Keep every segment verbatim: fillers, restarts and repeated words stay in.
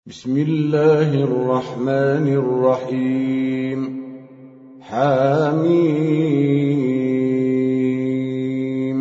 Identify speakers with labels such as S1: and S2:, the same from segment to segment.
S1: بسم الله الرحمن الرحيم. حميم.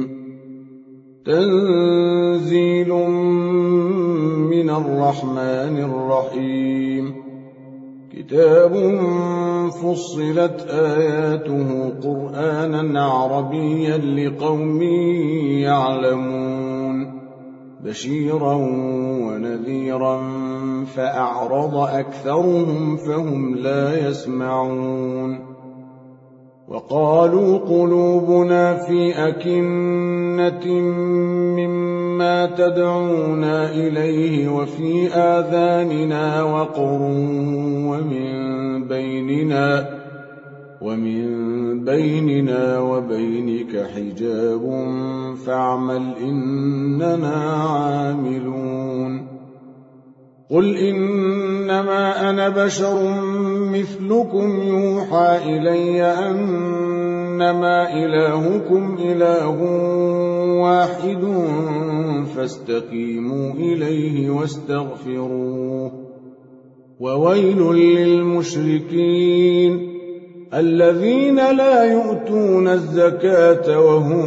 S1: تنزيل من الرحمن الرحيم. كتاب فصلت آياته قرآنا عربيا لقوم يعلمون بشيرا ونذيرا فأعرض أكثرهم فهم لا يسمعون. وقالوا قلوبنا في أكنة مما تدعونا إليه وفي آذاننا وقر ومن بيننا ومن بيننا وبينك حجاب فاعمل إننا عاملون. قل إنما أنا بشر مثلكم يوحى إلي أنما إلهكم إله واحد فاستقيموا إليه واستغفروه. وويل للمشركين الذين لا يؤتون الزكاة وهم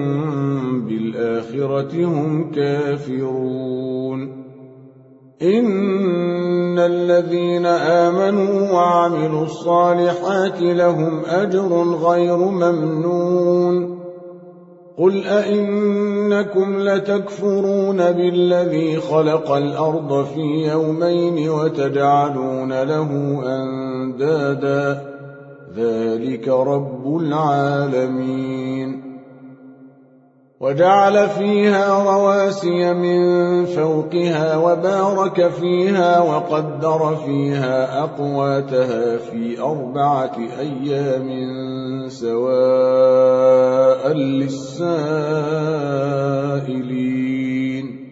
S1: بالآخرة هم كافرون. إن الذين آمنوا وعملوا الصالحات لهم أجر غير ممنون. قل أئنكم لتكفرون بالذي خلق الأرض في يومين وتجعلون له أندادا ذلك رب العالمين. وجعل فيها رواسي من فوقها وبارك فيها وقدر فيها أقواتها في أربعة أيام سواء للسائلين.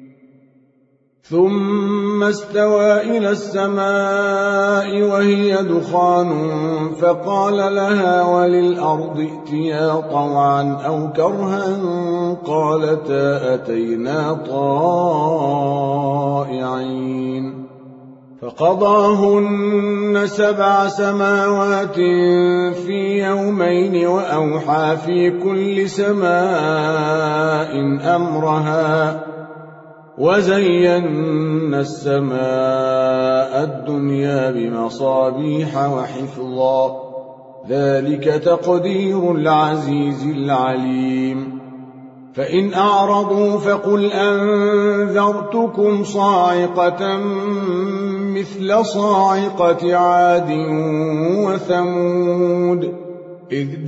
S1: ثم استوى إلى السماء وهي دخان فقال لها وللأرض ائتيا طوعا أو كرها قالتا أتينا طائعين. فقضاهن سبع سماوات في يومين وأوحى في كل سماء أمرها وزينا السماء الدنيا بمصابيح وحفظا ذلك تقدير العزيز العليم. فإن أعرضوا فقل أنذرتكم صاعقة مثل صاعقة عاد وثمود إذ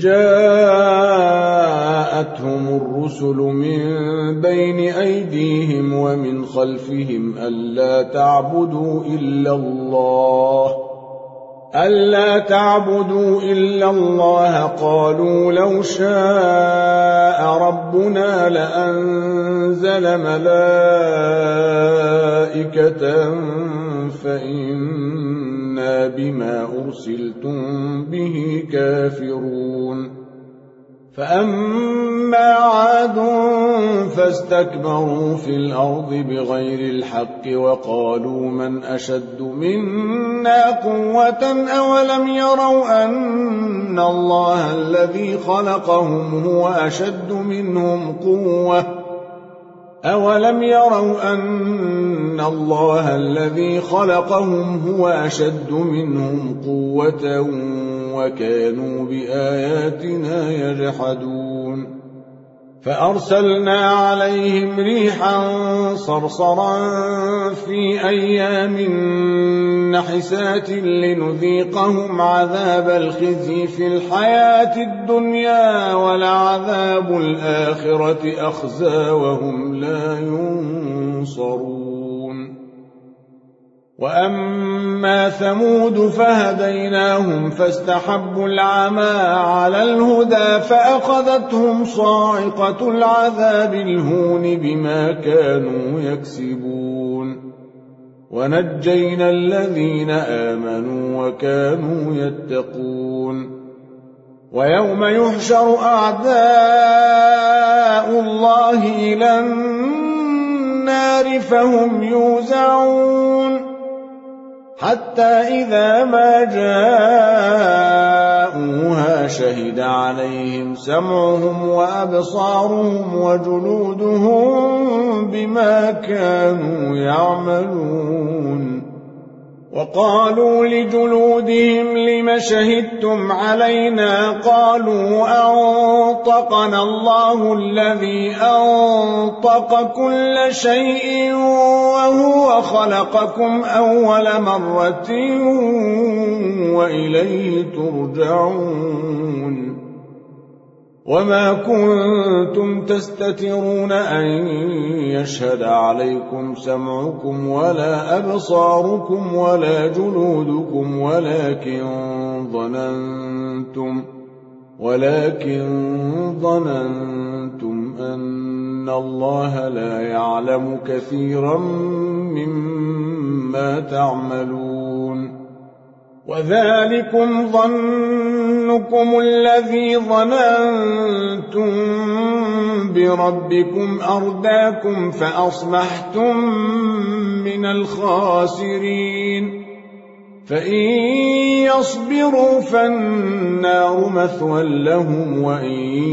S1: جاءتهم الرسل من بين أيديهم ومن خلفهم ألا تعبدوا إلا الله ألا تعبدوا إلا الله قالوا لو شاء ربنا لأنزل ملائكة فإنا بما أرسلتم به كافرون. فأما عاد فاستكبروا في الأرض بغير الحق وقالوا من أشد منا قوة أولم يروا أن الله الذي خلقهم هو أشد منهم قوة أولم يروا أن الله الذي خلقهم هو أشد منهم قوة وكانوا بآياتنا يجحدون. فأرسلنا عليهم ريحا صرصرا في أيام نحسات لنذيقهم عذاب الخزي في الحياة الدنيا ولعذاب الآخرة أخزى وهم لا ينصرون. وأما ثمود فهديناهم فاستحبوا العمى على الهدى فأخذتهم صاعقة العذاب الهون بما كانوا يكسبون. ونجينا الذين آمنوا وكانوا يتقون. ويوم يحشر أعداء الله إلى النار فهم يوزعون حتى إذا ما جاءوها شهد عليهم سمعهم وأبصارهم وجلودهم بما كانوا يعملون. وقالوا لجلودهم لم شهدتم علينا؟ قالوا أنطقنا الله الذي أنطق كل شيء وهو خلقكم أول مرة وإليه ترجعون. وما كنتم تستترون أن يشهد عليكم سمعكم ولا أبصاركم ولا جلودكم ولكن ظننتم ولكن ظننتم أن الله لا يعلم كثيرا مما تعملون. وذلكم ظنكم الذي ظننتم بربكم أرداكم فأصبحتم من الخاسرين. فإن يصبروا فالنار مثوى لهم وإن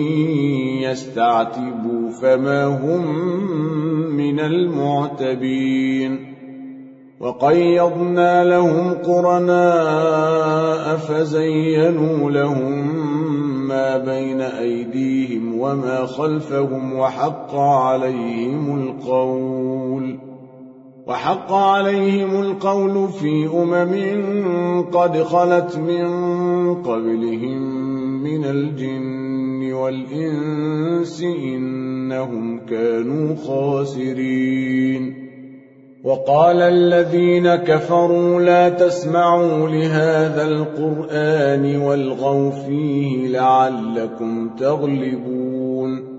S1: يستعتبوا فما هم من المعتبين. وقيضنا لهم قرناء فزينوا لهم ما بين أيديهم وما خلفهم وحق عليهم القول وحق عليهم القول في أمم قد خلت من قبلهم من الجن والإنس إنهم كانوا خاسرين. وقال الذين كفروا لا تسمعوا لهذا القرآن والغوا فيه لعلكم تغلبون.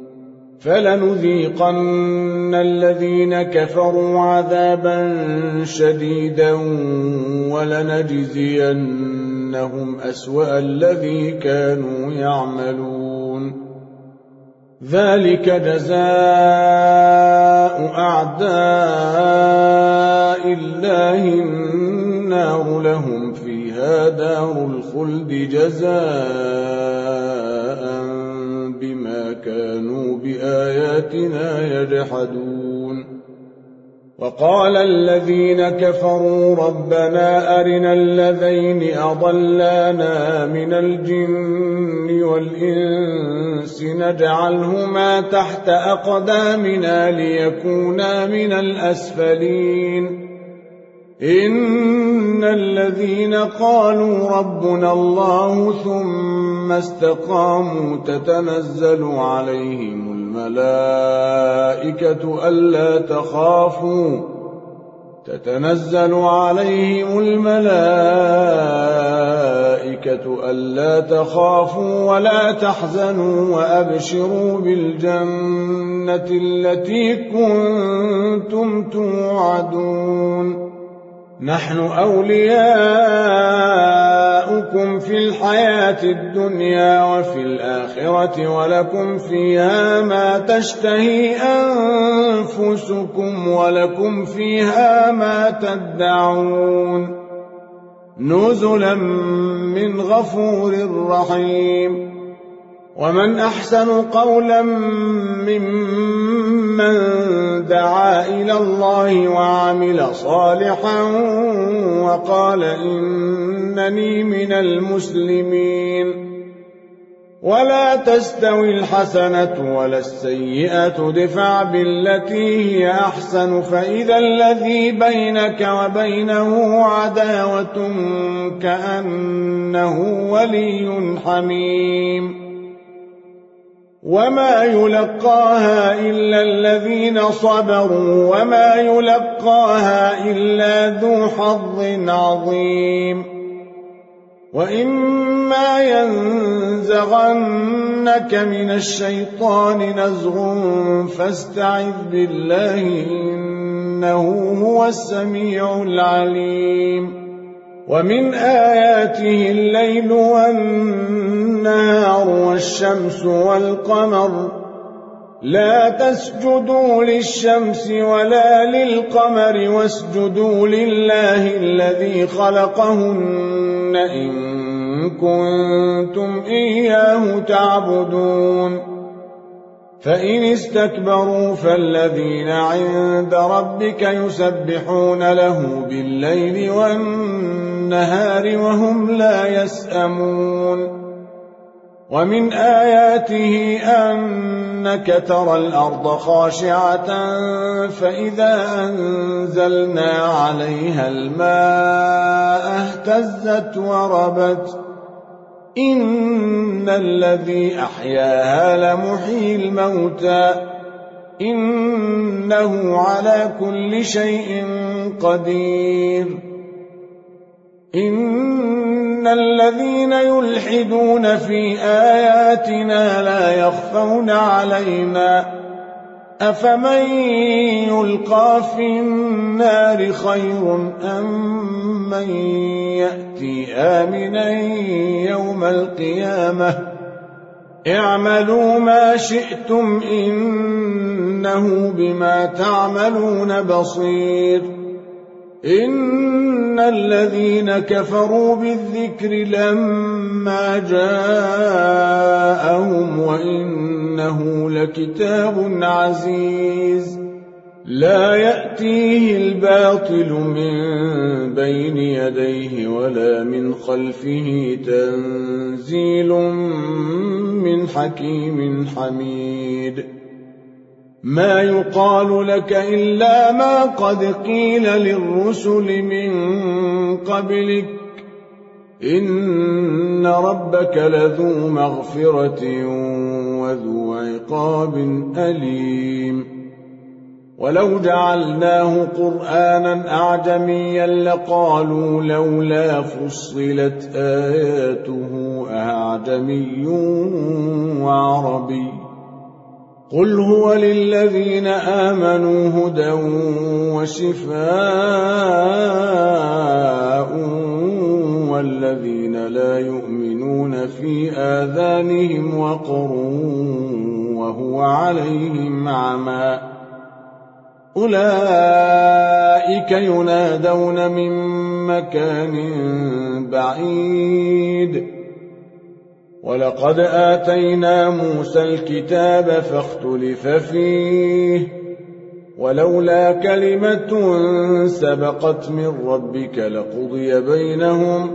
S1: فلنذيقن الذين كفروا عذابا شديدا ولنجزينهم أسوأ الذي كانوا يعملون. ذلك جزاء أعداء الله النار لهم فيها دار الخلد جزاء بما كانوا بآياتنا يجحدون. وقال الذين كفروا ربنا أرنا الذين أضلانا من الجن والإنس نجعلهما تحت أقدامنا ليكونا من الأسفلين. إن الذين قالوا ربنا الله ثم استقاموا تتنزل عليهم الملائكة ألا تخافوا تتنزل عليهم الملائكة ألا تخافوا ولا تحزنوا وأبشروا بالجنة التي كنتم توعدون. نحن أولياؤكم في الحياة الدنيا وفي الآخرة ولكم فيها ما تشتهي أنفسكم ولكم فيها ما تدعون. نزلا من غفور رحيم. ومن أحسن قولا ممن دعا إلى الله وعمل صالحا وقال إنني من المسلمين. ولا تستوي الحسنة ولا السيئة ادفع بالتي هي أحسن فإذا الذي بينك وبينه عداوة كأنه ولي حميم. وما يلقاها إلا الذين صبروا وما يلقاها إلا ذو حظ عظيم. وإما ينزغنك من الشيطان نزغ فاستعذ بالله إنه هو السميع العليم. ومن آياته الليل والنهار والشمس والقمر لا تسجدوا للشمس ولا للقمر واسجدوا لله الذي خلقهن إن كنتم إياه تعبدون فإن استكبروا فالذين عند ربك يسبحون له بالليل والنهار وهم لا يسأمون ومن آياته أنك ترى الأرض خاشعة فإذا أنزلنا عليها الماء اهتزت وربت إن الذي أحياها لمحيي الموتى إنه على كل شيء قدير إن الذين يلحدون في آياتنا لا يخفون علينا أفمن يلقى في النار خير أم من يأتي آمنا يوم القيامة اعملوا ما شئتم إنه بما تعملون بصير إن الذين كفروا بالذكر لما جاءهم وإنه لكتاب عزيز لا يأتيه الباطل من بين يديه ولا من خلفه تنزيل من حكيم حميد ما يقال لك إلا ما قد قيل للرسل من قبلك إن ربك لذو مغفرة وذو عقاب أليم ولو جعلناه قرآنا أعجميا لقالوا لولا فصلت آياته أعجمي وعربي قل هو للذين آمنوا هدى وشفاء والذين لا يؤمنون في آذانهم وقر وهو عليهم عمى أولئك ينادون من مكان بعيد ولقد آتينا موسى الكتاب فاختلف فيه ولولا كلمة سبقت من ربك لقضي بينهم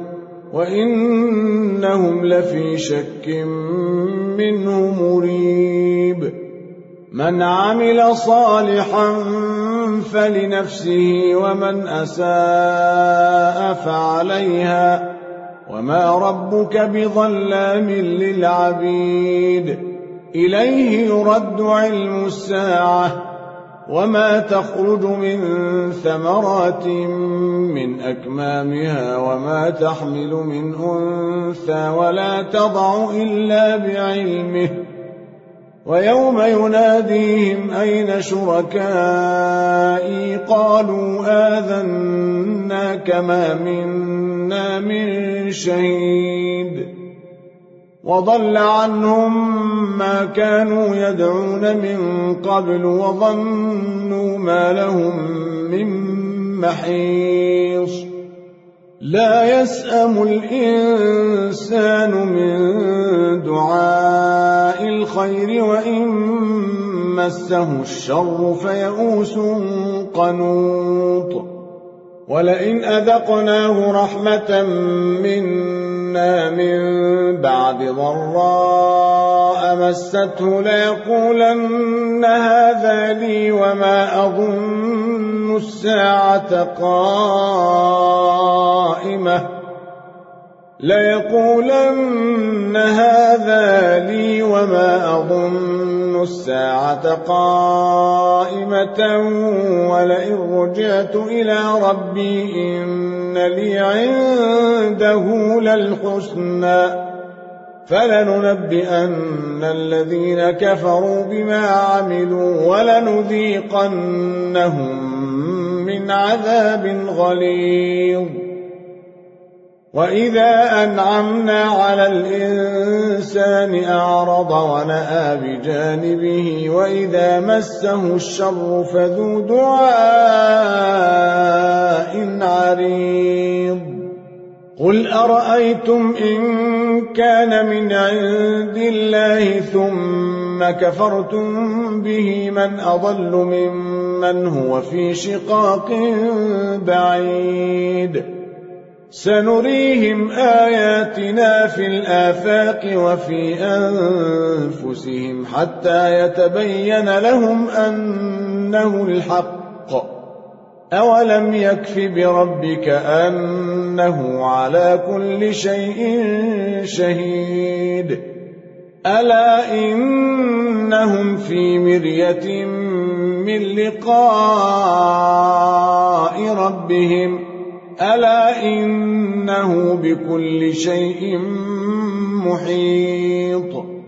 S1: وإنهم لفي شك منه مريب من عمل صالحا فلنفسه ومن أساء فعليها وما ربك بظلام للعبيد إليه يرد علم الساعة وما تخرج من ثمرات من أكمامها وما تحمل من أنثى ولا تضع إلا بعلمه ويوم يناديهم أين شركائي قالوا آذناك ما منا من شهيد وضل عنهم ما كانوا يدعون من قبل وظنوا ما لهم من محيص لا يسأم الإنسان من دعاء الخير وإن مسه الشر فيئوس قنوط ولئن أذقناه رحمة منا من بعد ضراء مسته ليقولن هذا لي وما أظن الساعة قائمة ليقولن هذا لي وما أظن الساعة قائمة ولئن رجعت إلى ربي إن لي عنده للحسنى فلننبئن الذين كفروا بما عملوا ولنذيقنهم من عذاب غليظ وإذا أنعمنا على الإنسان أعرض ونأى بجانبه وإذا مسه الشر فذو دعاء عريض قل أرأيتم إن كان من عند الله ثم كفرتم به من أضل ممن هو في شقاق بعيد سنريهم آياتنا في الآفاق وفي أنفسهم حتى يتبين لهم أنه الحق أولم يكف بربك أنه على كل شيء شهيد ألا إنهم في مرية من لقاء ربهم ألا إنه بكل شيء محيط